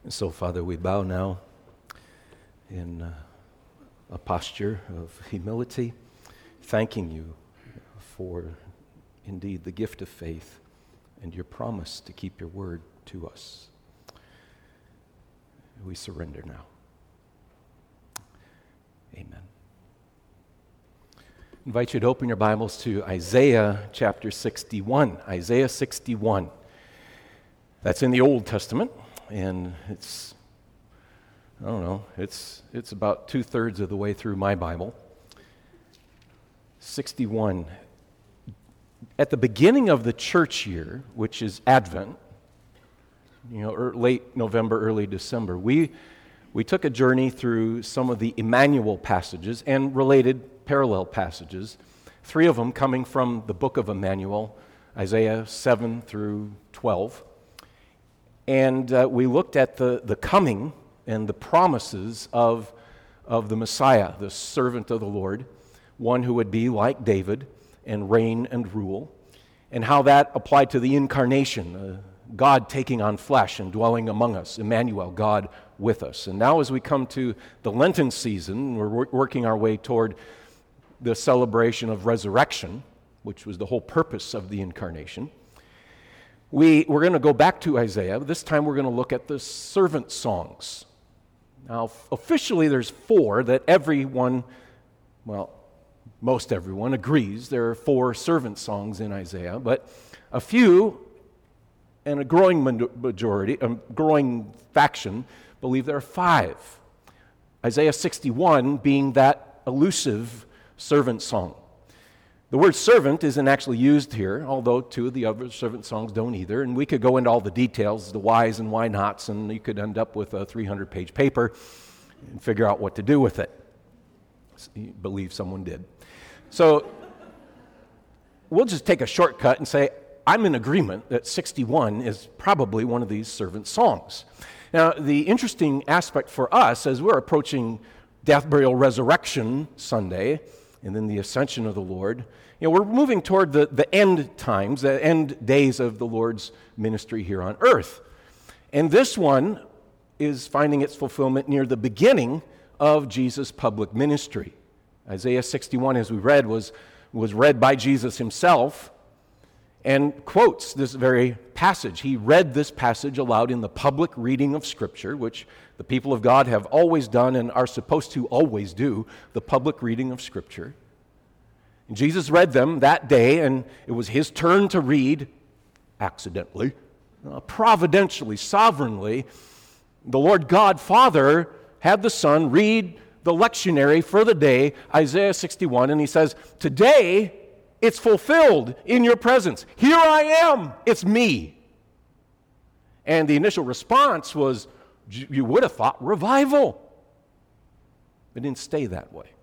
And so, Father, we bow now in a posture of humility, thanking you for indeed the gift of faith and your promise to keep your word to us. We surrender now. Amen. I invite you to open your Bibles to Isaiah chapter 61. Isaiah 61. That's in the Old Testament, and it's about 2/3 of the way through my Bible. 61. At the beginning of the church year, which is Advent, late November, early December, we took a journey through some of the Emmanuel passages and related parallel passages, 3 of them coming from the book of Emmanuel, Isaiah 7 through 12. And we looked at the coming and the promises of the Messiah, the servant of the Lord, one who would be like David and reign and rule, and how that applied to the incarnation, God taking on flesh and dwelling among us, Emmanuel, God with us. And now as we come to the Lenten season, we're working our way toward the celebration of resurrection, which was the whole purpose of the incarnation. We're going to go back to Isaiah. This time we're going to look at the servant songs. Now, officially there's 4 that most everyone agrees there are 4 servant songs in Isaiah, but a few and a growing faction believe there are 5. Isaiah 61 being that elusive servant song. The word servant isn't actually used here, although 2 of the other servant songs don't either, and we could go into all the details, the whys and why nots, and you could end up with a 300-page paper and figure out what to do with it. I believe someone did. So we'll just take a shortcut and say, I'm in agreement that 61 is probably one of these servant songs. Now, the interesting aspect for us as we're approaching Death, Burial, Resurrection Sunday, and then the ascension of the Lord, we're moving toward the end times, the end days of the Lord's ministry here on earth. And this one is finding its fulfillment near the beginning of Jesus' public ministry. Isaiah 61, as we read, was read by Jesus himself and quotes this very passage. He read this passage aloud in the public reading of Scripture, which the people of God have always done and are supposed to always do, the public reading of Scripture. And Jesus read them that day, and it was his turn to read, accidentally, providentially, sovereignly. The Lord God Father had the Son read the lectionary for the day, Isaiah 61, and he says, today it's fulfilled in your presence. Here I am, it's me. And the initial response was, you would have thought revival. It didn't stay that way,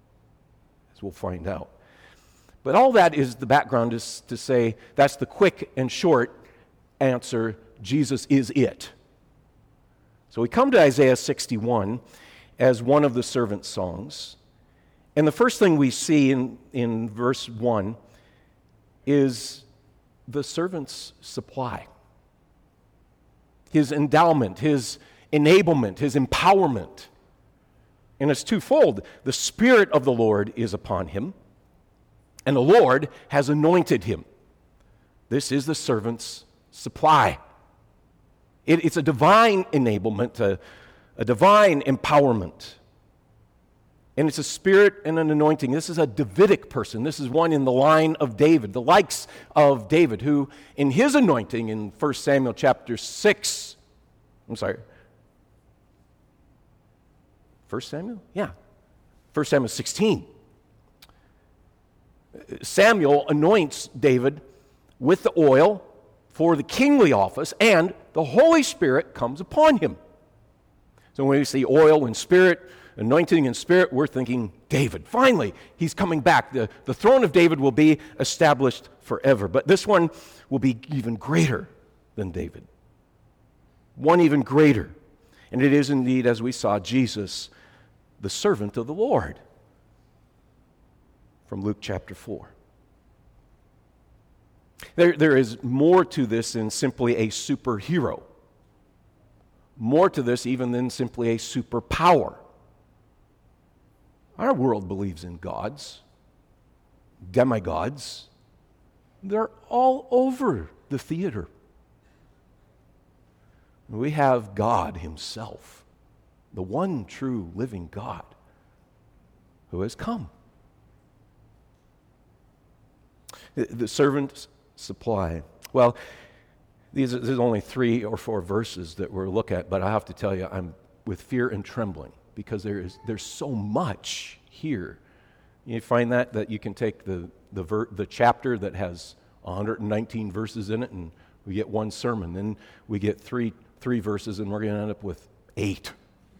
as we'll find out. But all that is the background is to say that's the quick and short answer, Jesus is it. So we come to Isaiah 61 as one of the servant songs. And the first thing we see in verse 1 is the servant's supply. His endowment, his enablement, his empowerment. And it's twofold. The Spirit of the Lord is upon him, and the Lord has anointed him. This is the servant's supply. It's a divine enablement, a divine empowerment. And it's a spirit and an anointing. This is a Davidic person. This is one in the line of David, the likes of David, who in his anointing in 1 Samuel chapter 6, 1 Samuel? Yeah. 1 Samuel 16. Samuel anoints David with the oil for the kingly office, and the Holy Spirit comes upon him. So when we see oil and spirit, anointing and spirit, we're thinking David. Finally, he's coming back. The throne of David will be established forever. But this one will be even greater than David. One even greater. And it is indeed, as we saw, Jesus, the servant of the Lord. From Luke chapter 4. There is more to this than simply a superhero. more to this even than simply a superpower. Our world believes in gods, demigods. They're all over the theater. We have God himself, the one true living God, who has come. The servant's supply. Well, there's only 3 or 4 verses that we'll look at, but I have to tell you, I'm with fear and trembling because there's so much here. You find that you can take the chapter that has 119 verses in it, and we get one sermon. Then we get three verses, and we're going to end up with 8.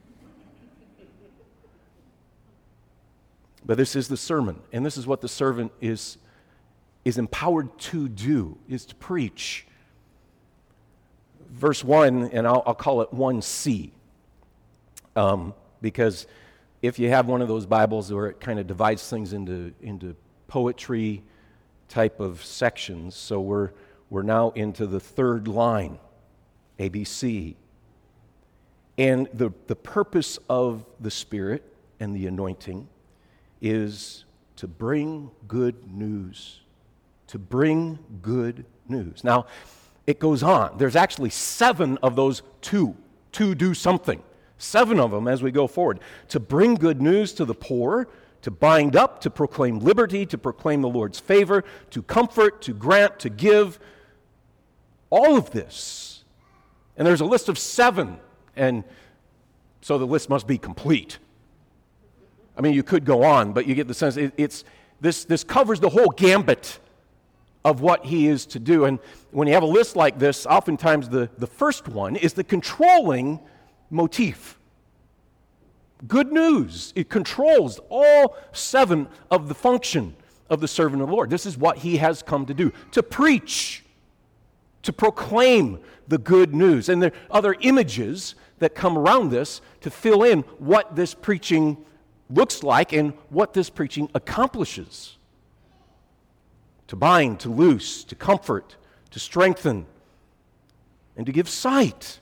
But this is the sermon, and this is what the servant is empowered to do, is to preach. Verse 1, and I'll call it 1C, because if you have one of those Bibles where it kind of divides things into poetry type of sections, so we're now into the 3rd line, ABC. And the purpose of the Spirit and the anointing is to bring good news. To bring good news. Now, it goes on. There's actually 7 of those to do something. 7 of them as we go forward. To bring good news to the poor, to bind up, to proclaim liberty, to proclaim the Lord's favor, to comfort, to grant, to give. All of this. And there's a list of 7, and so the list must be complete. I mean, you could go on, but you get the sense this covers the whole gambit of what he is to do. And when you have a list like this, oftentimes the first one is the controlling motif. Good news. It controls all 7 of the function of the servant of the Lord. This is what he has come to do, to preach, to proclaim the good news. And there are other images that come around this to fill in what this preaching looks like and what this preaching accomplishes. To bind, to loose, to comfort, to strengthen, and to give sight.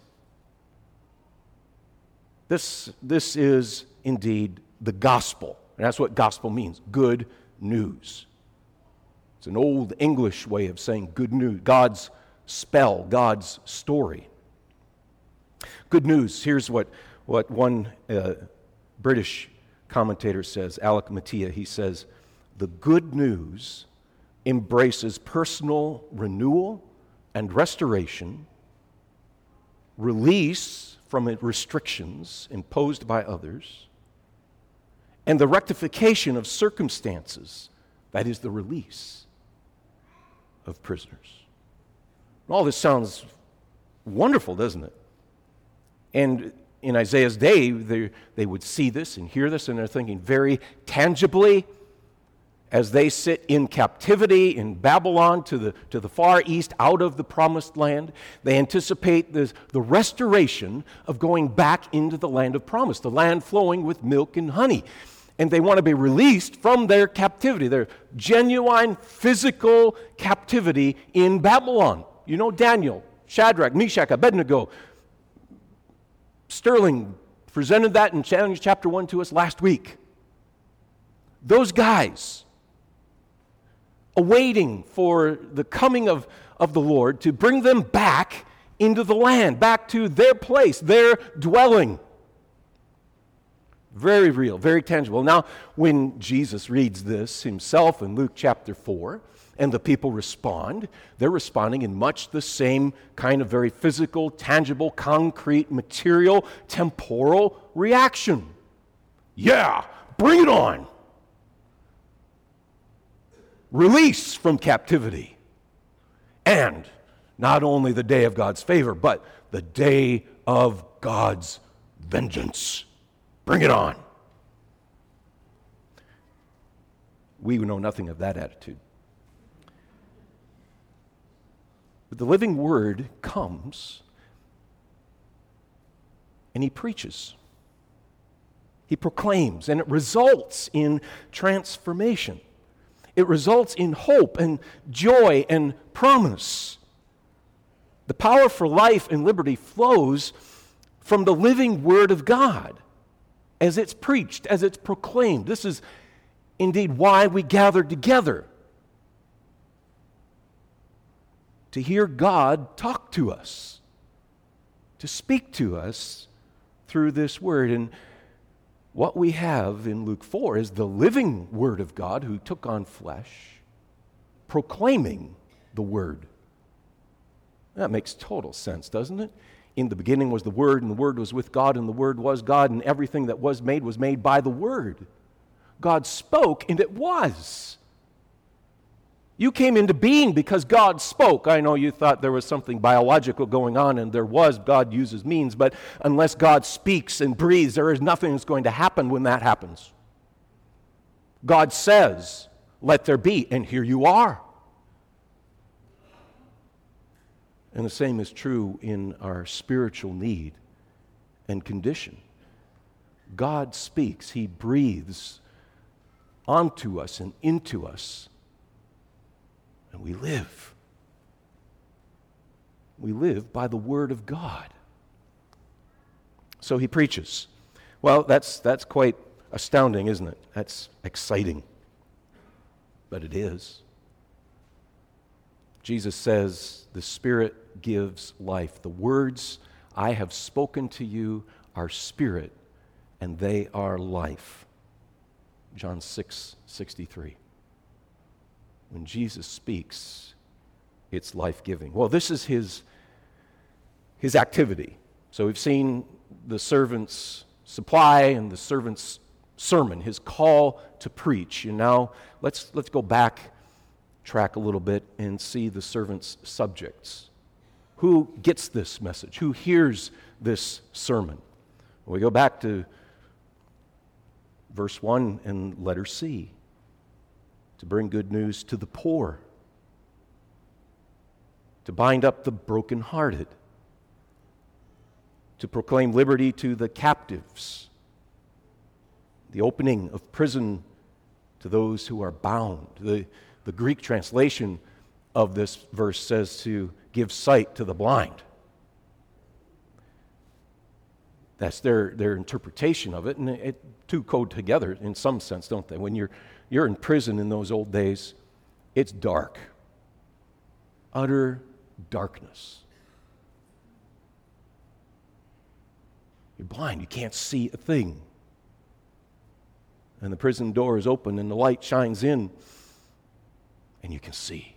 This is indeed the gospel. And that's what gospel means, good news. It's an old English way of saying good news, God's spell, God's story. Good news, here's what one British commentator says, Alec Mattia. He says, the good news embraces personal renewal and restoration, release from restrictions imposed by others, and the rectification of circumstances, that is the release of prisoners. All this sounds wonderful, doesn't it? And in Isaiah's day, they would see this and hear this, and they're thinking very tangibly, as they sit in captivity in Babylon to the far east, out of the promised land, they anticipate the restoration of going back into the land of promise, the land flowing with milk and honey. And they want to be released from their captivity, their genuine physical captivity in Babylon. You know, Daniel, Shadrach, Meshach, Abednego. Sterling presented that in chapter 1 to us last week. Those guys, awaiting for the coming of the Lord to bring them back into the land, back to their place, their dwelling. Very real, very tangible. Now, when Jesus reads this himself in Luke chapter 4, and the people respond, they're responding in much the same kind of very physical, tangible, concrete, material, temporal reaction. Yeah, bring it on. Release from captivity. And not only the day of God's favor, but the day of God's vengeance. Bring it on. We know nothing of that attitude. But the living word comes and he preaches. He proclaims, and it results in transformation. It results in hope and joy and promise. The power for life and liberty flows from the living Word of God as it's preached, as it's proclaimed. This is indeed why we gather together, to hear God talk to us, to speak to us through this Word. And what we have in Luke 4 is the living Word of God who took on flesh, proclaiming the Word. That makes total sense, doesn't it? In the beginning was the Word, and the Word was with God, and the Word was God, and everything that was made by the Word. God spoke, and it was. You came into being because God spoke. I know you thought there was something biological going on, and there was. God uses means, but unless God speaks and breathes, there is nothing that's going to happen when that happens. God says, "Let there be," and here you are. And the same is true in our spiritual need and condition. God speaks. He breathes onto us and into us. And we live. We live by the Word of God. So he preaches. Well, that's quite astounding, isn't it? That's exciting. But it is. Jesus says, the Spirit gives life. The words I have spoken to you are spirit, and they are life. John 6:63. When Jesus speaks, it's life-giving. Well, this is his activity. So we've seen the servant's supply and the servant's sermon, his call to preach. And now let's go back track a little bit and see the servant's subjects. Who gets this message? Who hears this sermon? Well, we go back to verse 1 and letter C. To bring good news to the poor, to bind up the brokenhearted, to proclaim liberty to the captives, the opening of prison to those who are bound. The Greek translation of this verse says to give sight to the blind. That's their interpretation of it, and it two code together in some sense, don't they? When you're in prison in those old days, it's dark. Utter darkness. You're blind. You can't see a thing. And the prison door is open and the light shines in and you can see.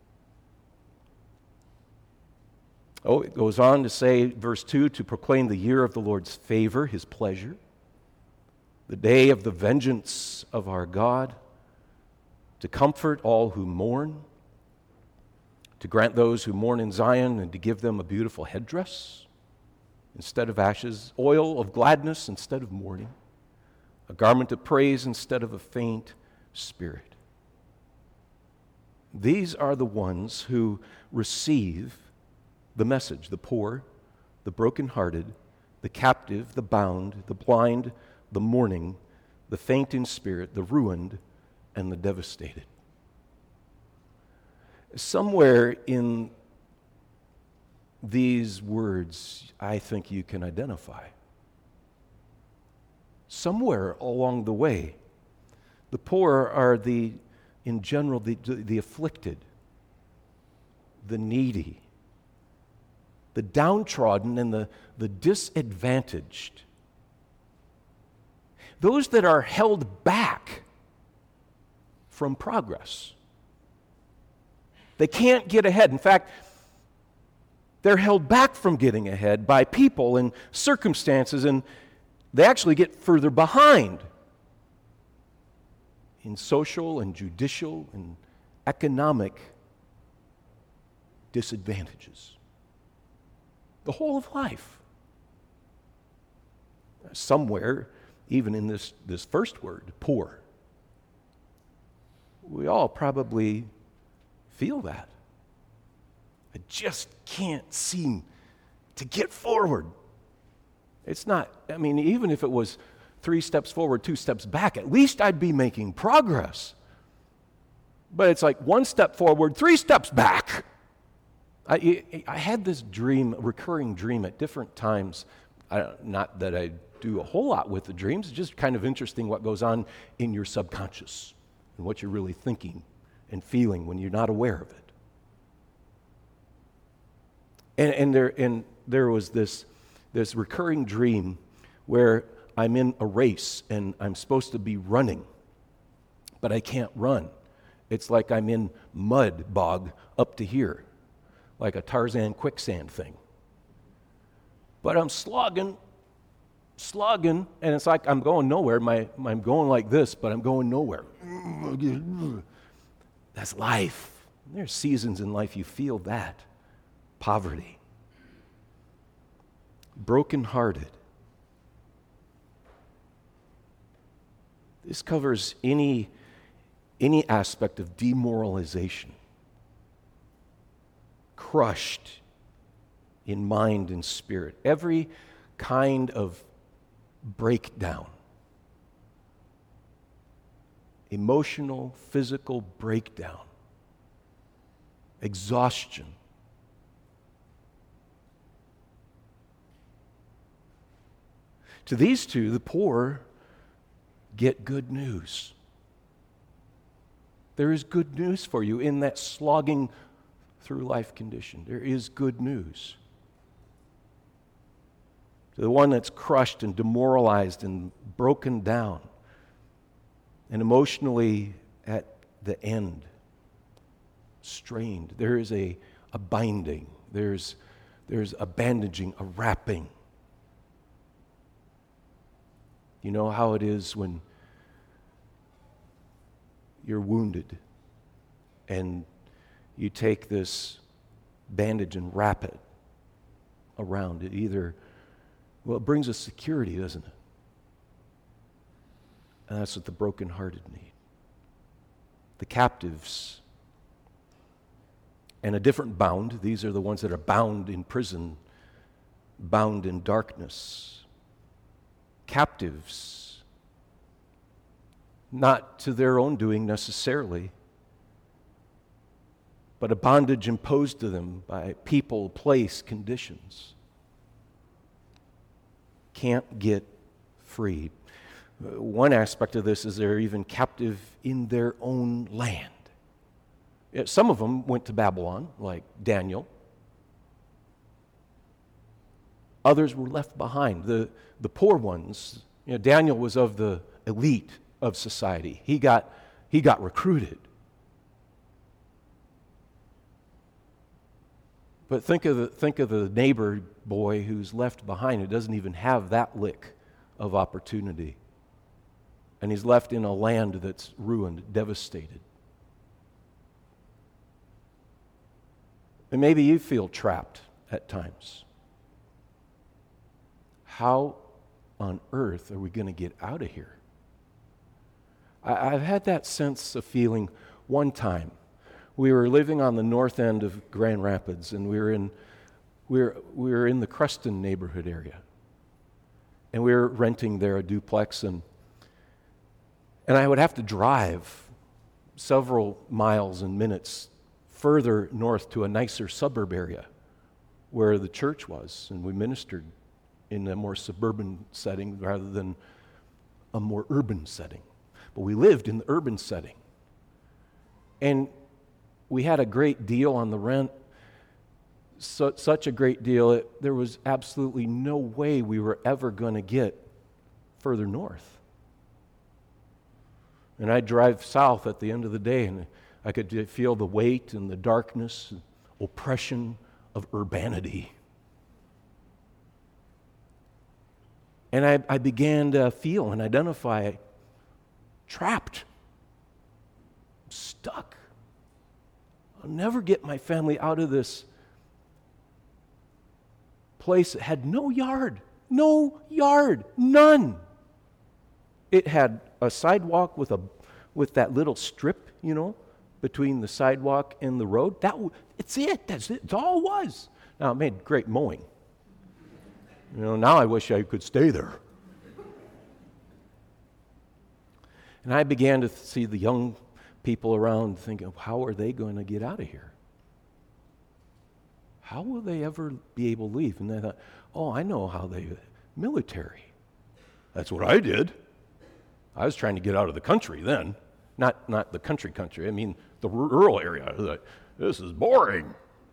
Oh, it goes on to say, verse 2, to proclaim the year of the Lord's favor, his pleasure, the day of the vengeance of our God, to comfort all who mourn, to grant those who mourn in Zion and to give them a beautiful headdress instead of ashes, oil of gladness instead of mourning, a garment of praise instead of a faint spirit. These are the ones who receive the message: the poor, the brokenhearted, the captive, the bound, the blind, the mourning, the faint in spirit, the ruined, and the devastated. Somewhere in these words, I think you can identify. Somewhere along the way, the poor are in general, the afflicted, the needy, the downtrodden, and the disadvantaged. Those that are held back from progress. They can't get ahead. In fact, they're held back from getting ahead by people and circumstances, and they actually get further behind in social and judicial and economic disadvantages. The whole of life. Somewhere, even in this first word, poor, we all probably feel that. I just can't seem to get forward. It's not, even if it was 3 steps forward, 2 steps back, at least I'd be making progress. But it's like 1 step forward, 3 steps back. I had this dream, a recurring dream at different times Not that I do a whole lot with the dreams. It's just kind of interesting what goes on in your subconscious and what you're really thinking and feeling when you're not aware of it. And there was this recurring dream where I'm in a race and I'm supposed to be running, but I can't run. It's like I'm in mud bog up to here, like a Tarzan quicksand thing. But I'm slogging, and it's like I'm going nowhere. I'm going like this, but I'm going nowhere. That's life. There's seasons in life you feel that. Poverty. Brokenhearted. This covers any aspect of demoralization. Crushed in mind and spirit. Every kind of breakdown. Emotional, physical breakdown. Exhaustion. To these two, the poor get good news. There is good news for you in that slogging through life condition. There is good news. To the one that's crushed and demoralized and broken down and emotionally at the end, strained, there is a binding, there's a bandaging, a wrapping. You know how it is when you're wounded and you take this bandage and wrap it around it. It brings us security, doesn't it? And that's what the brokenhearted need. The captives, and a different bound. These are the ones that are bound in prison, bound in darkness. Captives, not to their own doing necessarily, but a bondage imposed to them by people, place, conditions. Can't get freed. One aspect of this is they're even captive in their own land. Some of them went to Babylon, like Daniel. Others were left behind. The poor ones, Daniel was of the elite of society. He got recruited. But think of the neighbor boy who's left behind, who doesn't even have that lick of opportunity. And he's left in a land that's ruined, devastated. And maybe you feel trapped at times. How on earth are we going to get out of here? I've had that sense of feeling one time. We were living on the north end of Grand Rapids, and we were in the Creston neighborhood area. And we were renting there a duplex, and I would have to drive several miles and minutes further north to a nicer suburb area where the church was, and we ministered in a more suburban setting rather than a more urban setting. But we lived in the urban setting. And we had a great deal on the rent, such a great deal, there was absolutely no way we were ever going to get further north. And I'd drive south at the end of the day, and I could feel the weight and the darkness and oppression of urbanity. And I began to feel and identify trapped, stuck. I'll never get my family out of this place that had no yard, none. It had a sidewalk with that little strip, between the sidewalk and the road. That's it. That's all it was. Now, it made great mowing. Now I wish I could stay there. And I began to see the young people around thinking, how are they going to get out of here? How will they ever be able to leave? And I thought, I know how military. That's what I did. I was trying to get out of the country then. Not the country, I mean the rural area. I was like, this is boring.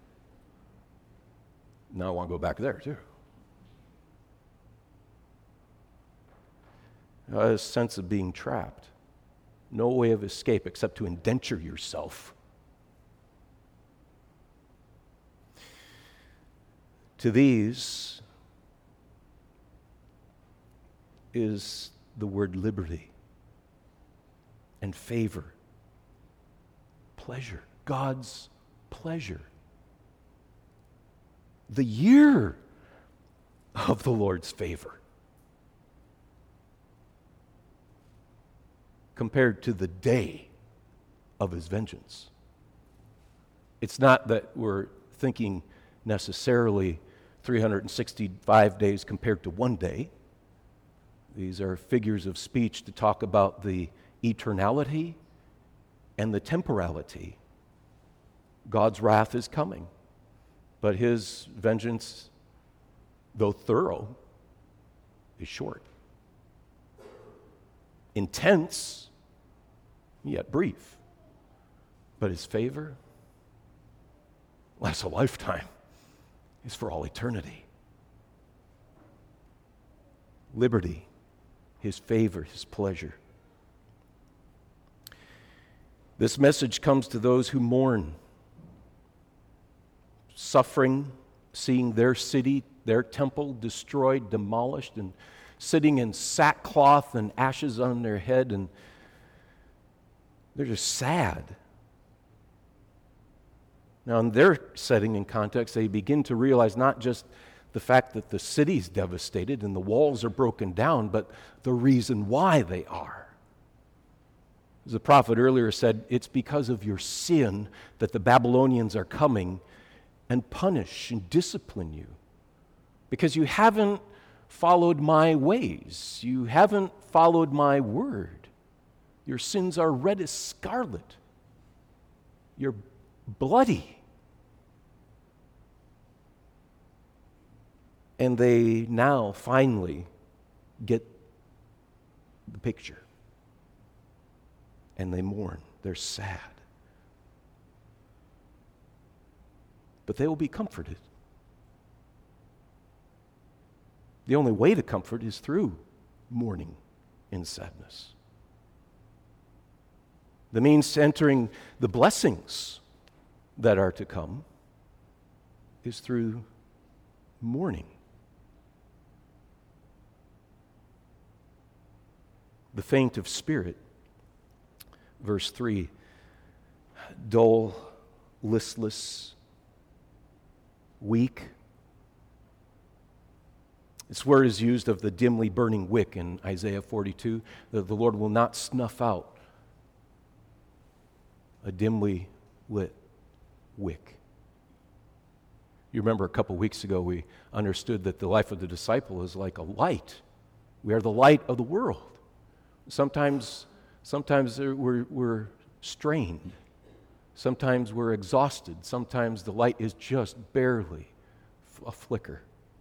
Now I want to go back there too. A sense of being trapped. No way of escape except to indenture yourself. To these is the word liberty and favor, pleasure, God's pleasure. The year of the Lord's favor compared to the day of his vengeance. It's not that we're thinking necessarily 365 days compared to one day. These are figures of speech to talk about the eternality and the temporality. God's wrath is coming, but his vengeance, though thorough, is short. Intense, yet brief. But his favor lasts a lifetime. It's for all eternity. Liberty, his favor, his pleasure. This message comes to those who mourn, suffering, seeing their city, their temple destroyed, demolished, and sitting in sackcloth and ashes on their head, and they're just sad. Now, in their setting and context, they begin to realize not just the fact that the city's devastated and the walls are broken down, but the reason why they are. As the prophet earlier said, it's because of your sin that the Babylonians are coming and punish and discipline you. Because you haven't followed my ways. You haven't followed my word. Your sins are red as scarlet. You're bloody. And they now finally get the picture. And they mourn. They're sad. But they will be comforted. The only way to comfort is through mourning and sadness. The means to entering the blessings that are to come is through mourning. The faint of spirit, verse 3, dull, listless, weak. This word is used of the dimly burning wick in Isaiah 42, that the Lord will not snuff out a dimly lit wick. You remember a couple weeks ago we understood that the life of the disciple is like a light. We are the light of the world. Sometimes we're strained. Sometimes we're exhausted. Sometimes the light is just barely a flicker.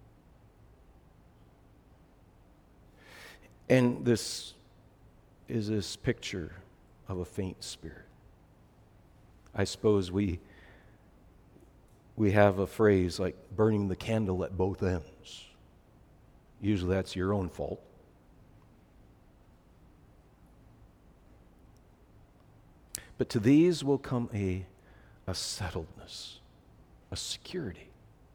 And this is this picture of a faint spirit. I suppose we have a phrase like burning the candle at both ends. Usually that's your own fault. But to these will come a settledness, a security.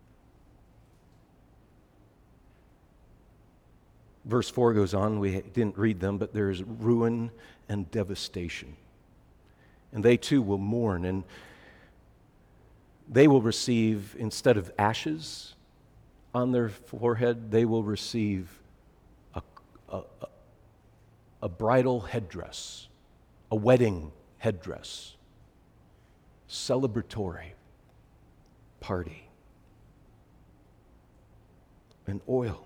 Verse 4 goes on, we didn't read them, but there's ruin and devastation. And they too will mourn, and they will receive, instead of ashes on their forehead, they will receive a bridal headdress, a wedding headdress, celebratory party, and oil.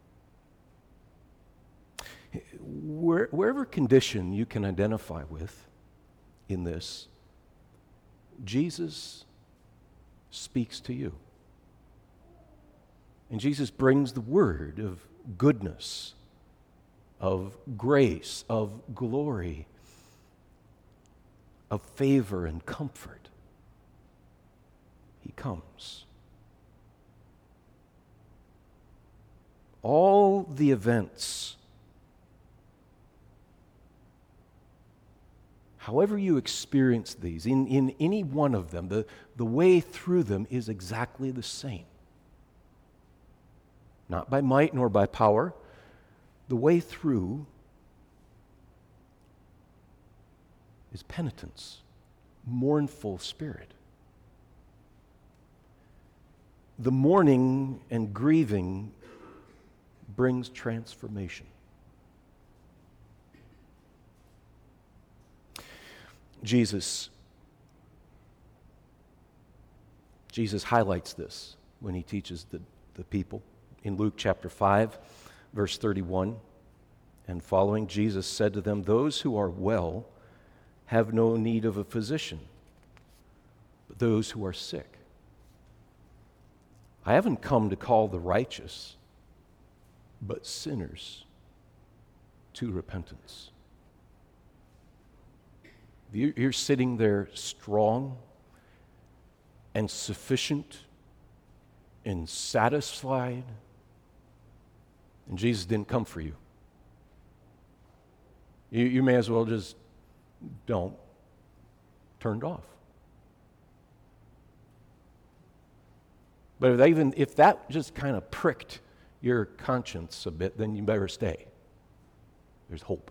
Wherever condition you can identify with in this, Jesus speaks to you. And Jesus brings the word of goodness, of grace, of glory, of favor and comfort. He comes. All the events, however you experience these, in any one of them, the way through them is exactly the same. Not by might nor by power. The way through is penitence, mournful spirit. The mourning and grieving brings transformation. Jesus highlights this when he teaches the people. In Luke chapter 5, verse 31 and following, Jesus said to them, "Those who are well have no need of a physician, but those who are sick. I haven't come to call the righteous, but sinners to repentance." You're sitting there strong and sufficient and satisfied, and Jesus didn't come for you. You may as well just don't. Turned off. But if that just kind of pricked your conscience a bit, then you better stay. There's hope.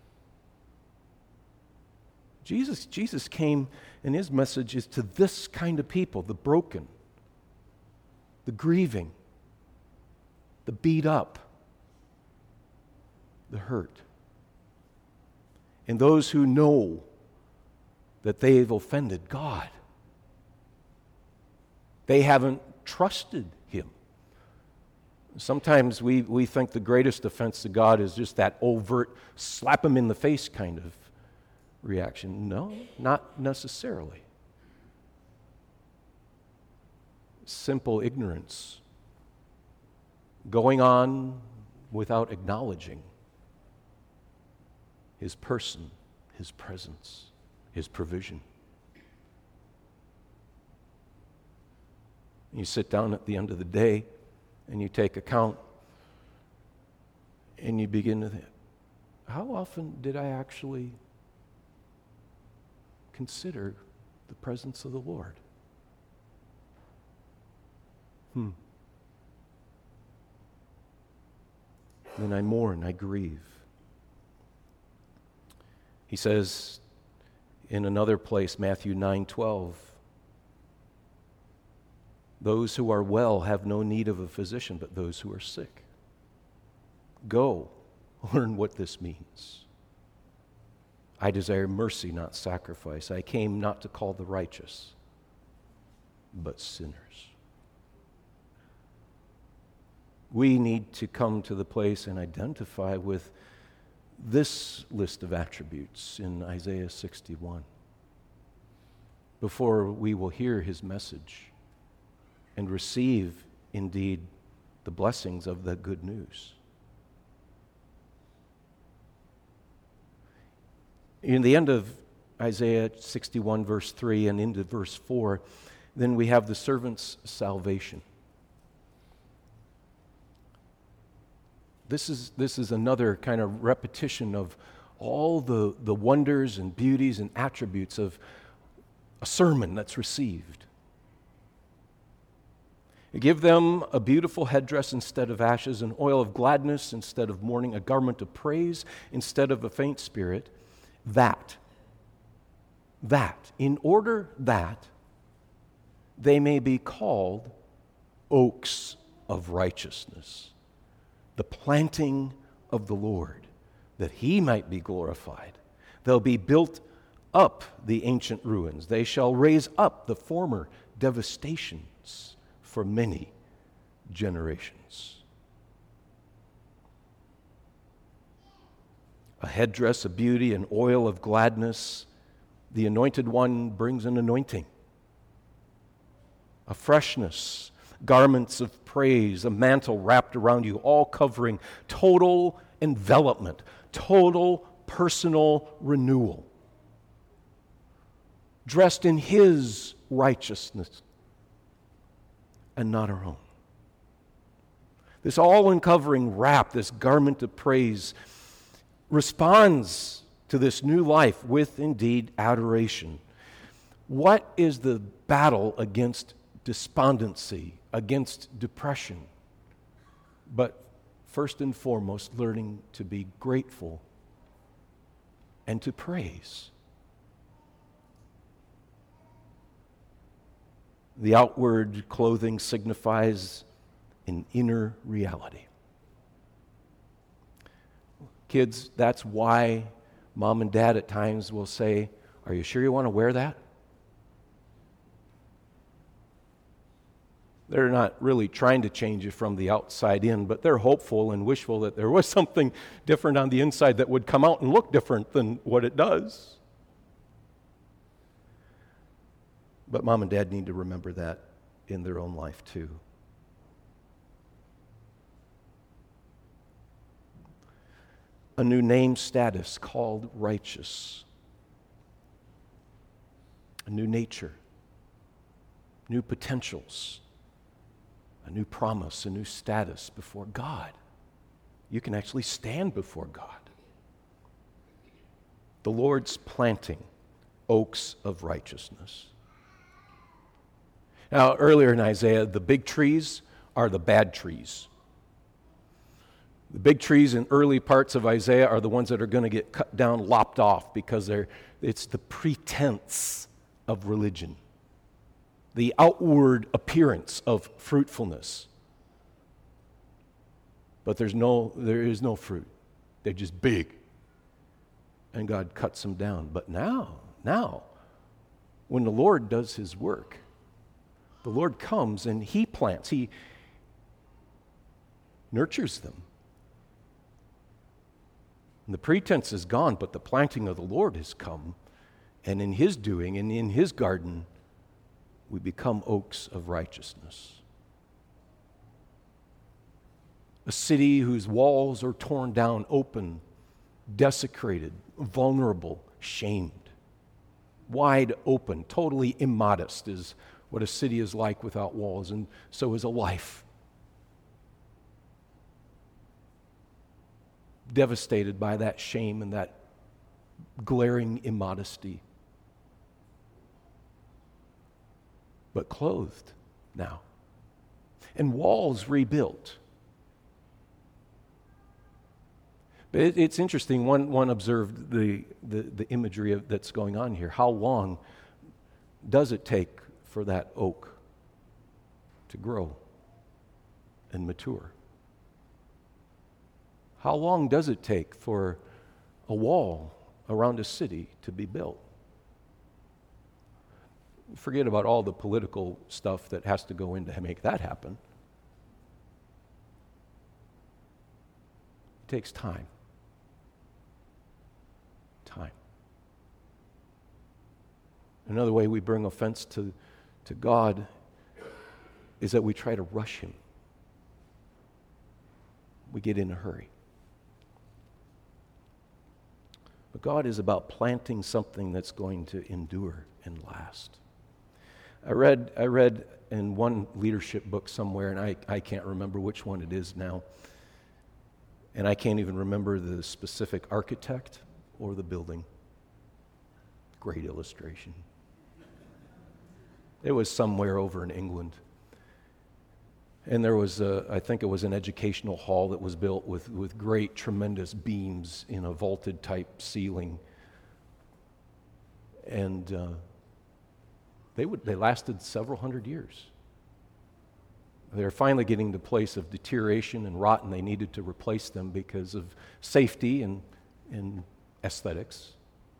Jesus came, and his message is to this kind of people, the broken, the grieving, the beat up, the hurt, and those who know that they've offended God. They haven't trusted him. Sometimes we think the greatest offense to God is just that overt, slap him in the face kind of reaction. No, not necessarily. Simple ignorance, going on without acknowledging his person, his presence, his provision. You sit down at the end of the day and you take account and you begin to think, how often did I actually consider the presence of the Lord? Then I mourn, I grieve. He says in another place, Matthew 9:12, "Those who are well have no need of a physician, but those who are sick. Go, learn what this means. I desire mercy, not sacrifice. I came not to call the righteous, but sinners." We need to come to the place and identify with this list of attributes in Isaiah 61 before we will hear his message and receive, indeed, the blessings of the good news. In the end of Isaiah 61, verse 3, and into verse 4, then we have the servant's salvation. This is another kind of repetition of all the wonders and beauties and attributes of a sermon that's received. Give them a beautiful headdress instead of ashes, an oil of gladness instead of mourning, a garment of praise instead of a faint spirit. That, in order that they may be called oaks of righteousness, the planting of the Lord, that he might be glorified. They'll be built up the ancient ruins. They shall raise up the former devastations for many generations. A headdress of beauty, an oil of gladness. The anointed one brings an anointing, a freshness, garments of praise, a mantle wrapped around you, all covering total envelopment, total personal renewal. Dressed in His righteousness and not our own. This all-uncovering wrap, this garment of praise, responds to this new life with indeed adoration. What is the battle against despondency, against depression? But first and foremost, learning to be grateful and to praise. The outward clothing signifies an inner reality. Kids, that's why mom and dad at times will say, "Are you sure you want to wear that?" They're not really trying to change you from the outside in, but they're hopeful and wishful that there was something different on the inside that would come out and look different than what it does. But mom and dad need to remember that in their own life too. A new name status called righteous. A new nature. New potentials. A new promise, a new status before God. You can actually stand before God. The Lord's planting oaks of righteousness. Now, earlier in Isaiah, the big trees are the bad trees. The big trees in early parts of Isaiah are the ones that are going to get cut down, lopped off, because it's the pretense of religion, the outward appearance of fruitfulness. But there is no fruit. They're just big. And God cuts them down. But now, when the Lord does His work, the Lord comes and He plants, He nurtures them. And the pretense is gone, but the planting of the Lord has come. And in His doing and in His garden, we become oaks of righteousness. A city whose walls are torn down, open, desecrated, vulnerable, shamed. Wide open, totally immodest is what a city is like without walls, and so is a life. Devastated by that shame and that glaring immodesty. But clothed now. And walls rebuilt. But it's interesting, one observed the imagery that's going on here. How long does it take for that oak to grow and mature? How long does it take for a wall around a city to be built? Forget about all the political stuff that has to go in to make that happen. It takes time. Time. Another way we bring offense to God is that we try to rush Him. We get in a hurry. But God is about planting something that's going to endure and last. I read in one leadership book somewhere, and I can't remember which one it is now, and I can't even remember the specific architect or the building. Great illustration. It was somewhere over in England. And there was, I think it was an educational hall that was built with great, tremendous beams in a vaulted type ceiling. And they lasted several hundred years. They were finally getting to the place of deterioration and rot, and they needed to replace them because of safety and aesthetics.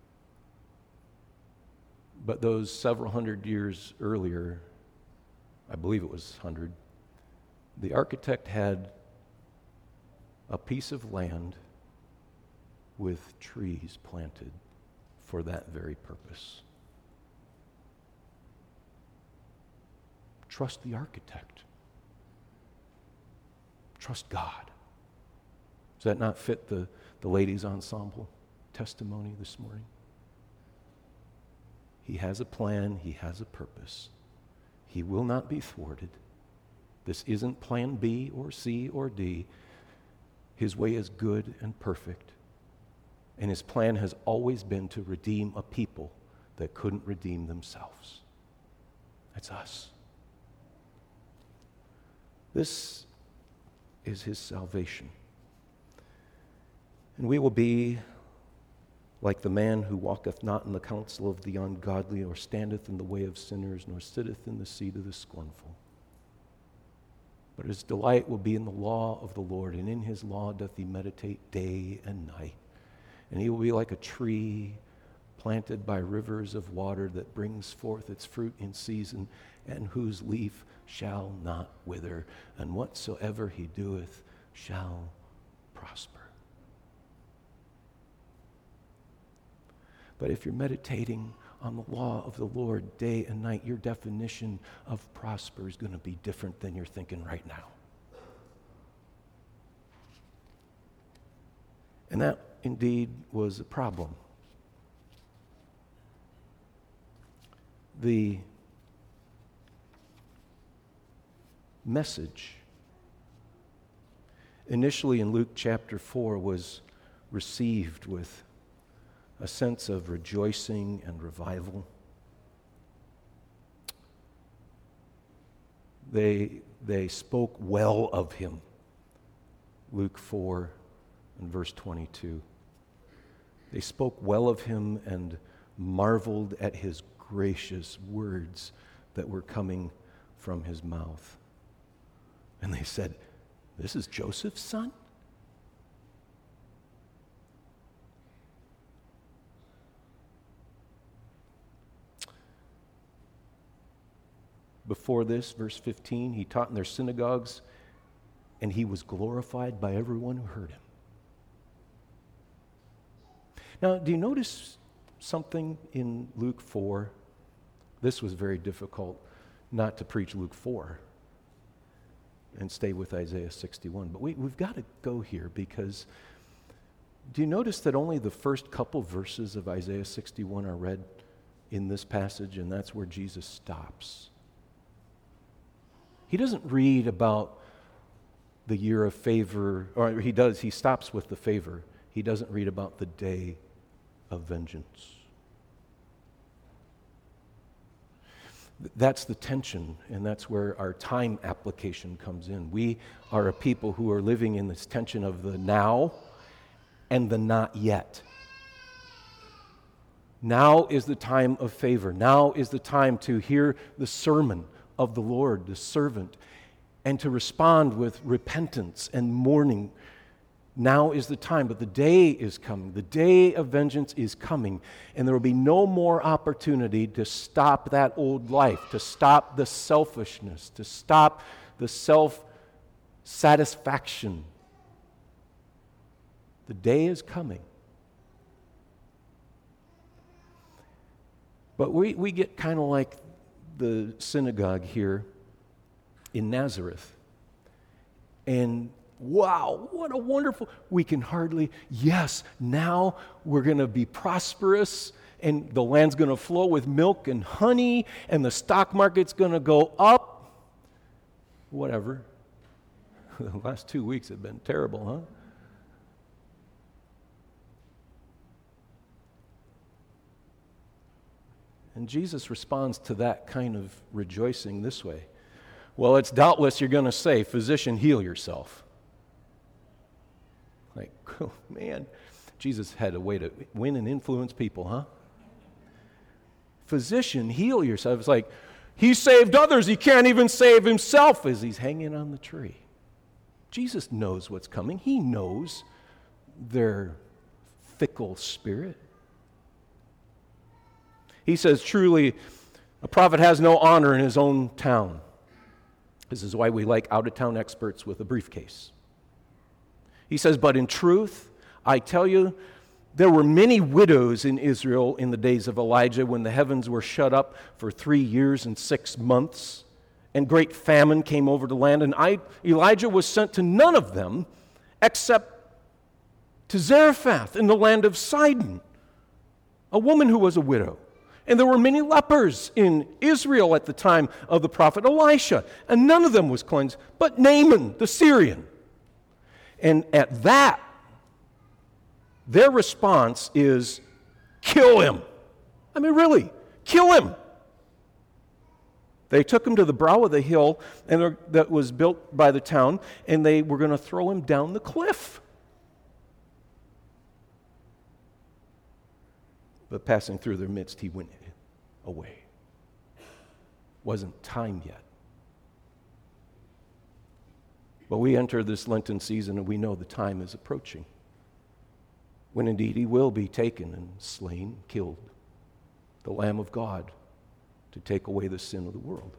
But those several hundred years earlier, I believe it was 100, the architect had a piece of land with trees planted for that very purpose. Trust the architect. Trust God. Does that not fit the ladies' ensemble testimony this morning? He has a plan. He has a purpose. He will not be thwarted. This isn't plan B or C or D. His way is good and perfect. And his plan has always been to redeem a people that couldn't redeem themselves. That's us. This is his salvation. And we will be like the man who walketh not in the counsel of the ungodly, nor standeth in the way of sinners, nor sitteth in the seat of the scornful. But his delight will be in the law of the Lord, and in his law doth he meditate day and night. And he will be like a tree planted by rivers of water that brings forth its fruit in season, and whose leaf shall not wither, and whatsoever he doeth shall prosper. But if you're meditating on the law of the Lord day and night, your definition of prosper is going to be different than you're thinking right now. And that indeed was a problem. The message initially in Luke chapter 4 was received with a sense of rejoicing and revival. They spoke well of him. Luke 4 and verse 22. They spoke well of him and marveled at his gracious words that were coming from his mouth. And they said, "This is Joseph's son?" Before this, verse 15, he taught in their synagogues, and he was glorified by everyone who heard him. Now, do you notice something in Luke 4? This was very difficult not to preach Luke 4 and stay with Isaiah 61. But we've got to go here because do you notice that only the first couple verses of Isaiah 61 are read in this passage, and that's where Jesus stops? He doesn't read about the year of favor, or he does, he stops with the favor. He doesn't read about the day of vengeance. That's the tension, and that's where our time application comes in. We are a people who are living in this tension of the now and the not yet. Now is the time of favor. Now is the time to hear the sermon of the Lord, the servant, and to respond with repentance and mourning. Now is the time, but the day is coming. The day of vengeance is coming, and there will be no more opportunity to stop that old life, to stop the selfishness, to stop the self-satisfaction. The day is coming. But we get kind of like the synagogue here in Nazareth. And wow, what a wonderful, we can hardly, yes, now we're going to be prosperous and the land's going to flow with milk and honey and the stock market's going to go up. Whatever. The last 2 weeks have been terrible, huh? And Jesus responds to that kind of rejoicing this way. Well, it's doubtless you're going to say, "Physician, heal yourself." Like, oh, man, Jesus had a way to win and influence people, huh? Physician, heal yourself. It's like, he saved others, he can't even save himself as he's hanging on the tree. Jesus knows what's coming. He knows their fickle spirit. He says, truly, a prophet has no honor in his own town. This is why we like out-of-town experts with a briefcase. He says, but in truth, I tell you, there were many widows in Israel in the days of Elijah when the heavens were shut up for 3 years and 6 months, and great famine came over the land, and Elijah was sent to none of them except to Zarephath in the land of Sidon, a woman who was a widow. And there were many lepers in Israel at the time of the prophet Elisha, and none of them was cleansed, but Naaman the Syrian. And at that, their response is, kill him. I mean, really, kill him. They took him to the brow of the hill that was built by the town, and they were going to throw him down the cliff. But passing through their midst, he went away. Wasn't time yet. But we enter this Lenten season, and we know the time is approaching, when indeed he will be taken and slain, killed, the Lamb of God, to take away the sin of the world.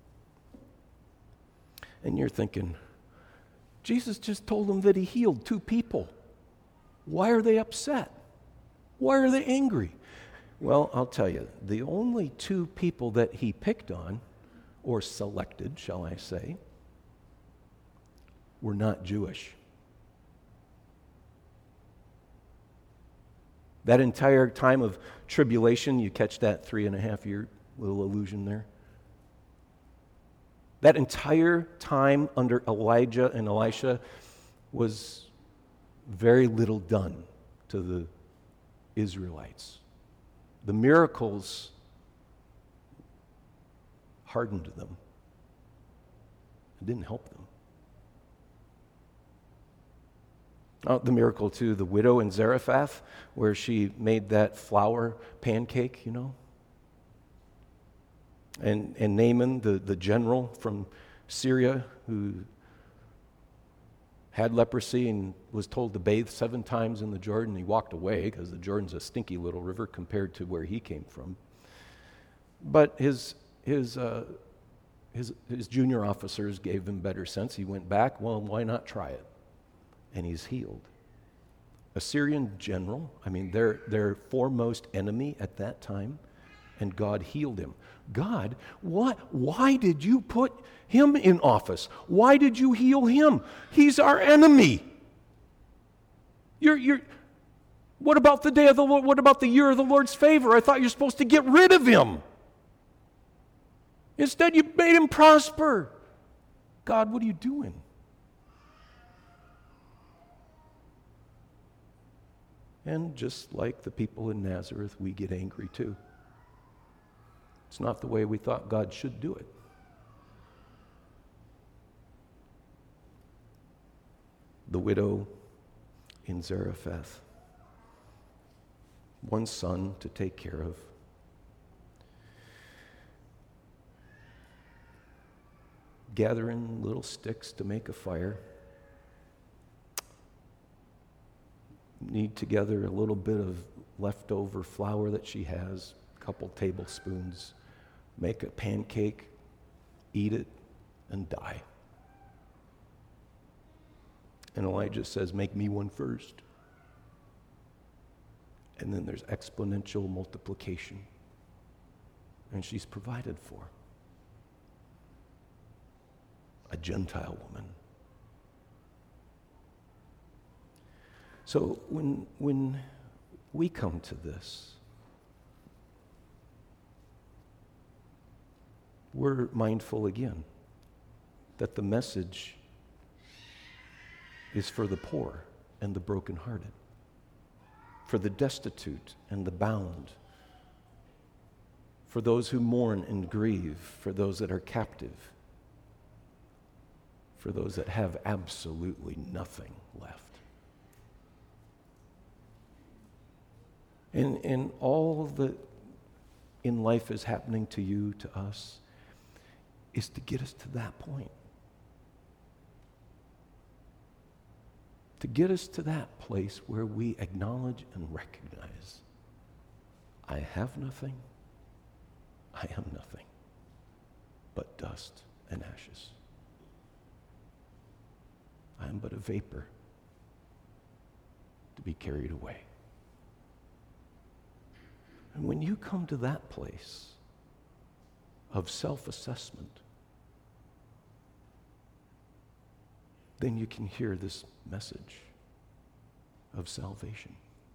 And you're thinking, Jesus just told them that he healed 2 people. Why are they upset? Why are they angry? Well, I'll tell you, the only 2 people that he picked on, or selected, shall I say, were not Jewish. That entire time of tribulation, you catch that 3.5-year little allusion there? That entire time under Elijah and Elisha was very little done to the Israelites. The miracles hardened them. It didn't help them. The miracle to the widow in Zarephath, where she made that flour pancake, you know. And Naaman, the general from Syria, who had leprosy and was told to bathe 7 times in the Jordan. He walked away because the Jordan's a stinky little river compared to where he came from. But his junior officers gave him better sense. He went back, well, why not try it? And he's healed. A Syrian general, I mean, their foremost enemy at that time, and God healed him. God, why did you put him in office? Why did you heal him? He's our enemy. What about the day of the Lord? What about the year of the Lord's favor? I thought you're supposed to get rid of him. Instead, you made him prosper. God, what are you doing? And just like the people in Nazareth, we get angry too. It's not the way we thought God should do it. The widow in Zarephath, 1 son to take care of. Gathering little sticks to make a fire. Knead together a little bit of leftover flour that she has, a couple tablespoons, make a pancake, eat it, and die. And Elijah says, make me one first. And then there's exponential multiplication. And she's provided for. A Gentile woman. So when we come to this, we're mindful again that the message is for the poor and the brokenhearted, for the destitute and the bound, for those who mourn and grieve, for those that are captive, for those that have absolutely nothing left. And all that in life is happening to you, to us, is to get us to that point. To get us to that place where we acknowledge and recognize, I have nothing, I am nothing, but dust and ashes. I am but a vapor to be carried away. And when you come to that place of self-assessment, then you can hear this message of salvation.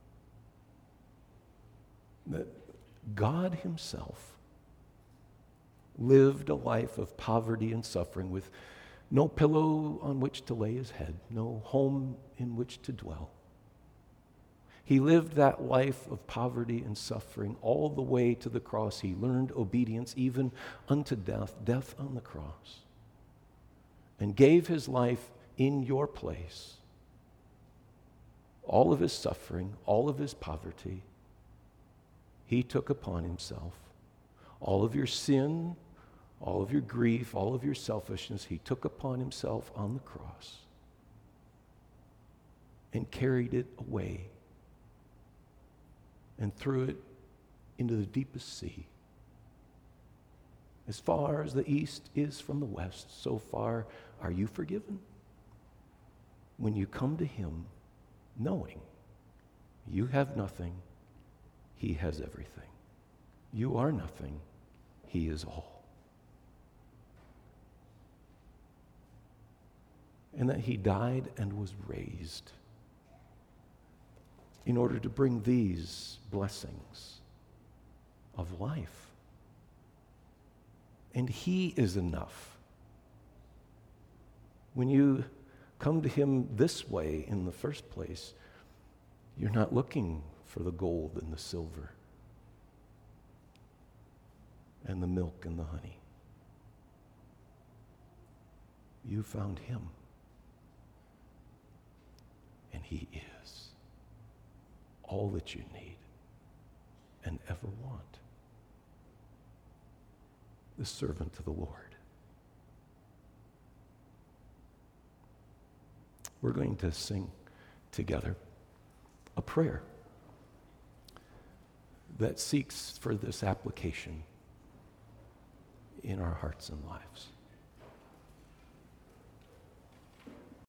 That God himself lived a life of poverty and suffering with no pillow on which to lay his head, no home in which to dwell. He lived that life of poverty and suffering all the way to the cross. He learned obedience even unto death, death on the cross, and gave his life in your place. All of his suffering, all of his poverty, he took upon himself. All of your sin, all of your grief, all of your selfishness, he took upon himself on the cross and carried it away and threw it into the deepest sea. As far as the east is from the west, so far are you forgiven. When you come to him, knowing you have nothing, he has everything. You are nothing, he is all. And that he died and was raised in order to bring these blessings of life. And he is enough. When you come to him this way in the first place, you're not looking for the gold and the silver and the milk and the honey. You found him, and he is all that you need and ever want. The servant of the Lord. We're going to sing together a prayer that seeks for this application in our hearts and lives.